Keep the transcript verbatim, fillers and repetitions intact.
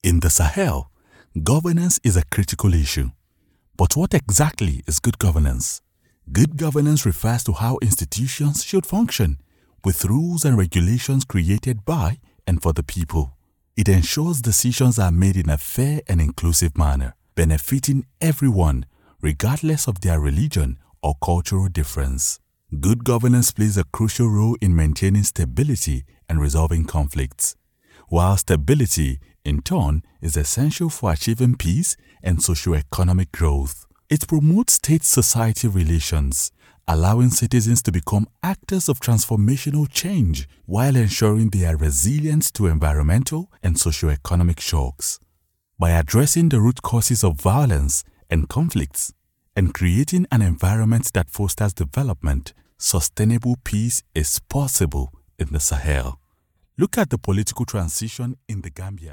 In the Sahel, governance is a critical issue. But what exactly is good governance? Good governance refers to how institutions should function, with rules and regulations created by and for the people. It ensures decisions are made in a fair and inclusive manner, benefiting everyone, regardless of their religion or cultural difference. Good governance plays a crucial role in maintaining stability and resolving conflicts, while stability, in turn, is essential for achieving peace and socio-economic growth. It promotes state-society relations, allowing citizens to become actors of transformational change while ensuring they are resilient to environmental and socio-economic shocks. By addressing the root causes of violence and conflicts and creating an environment that fosters development, sustainable peace is possible in the Sahel. Look at the political transition in the Gambia.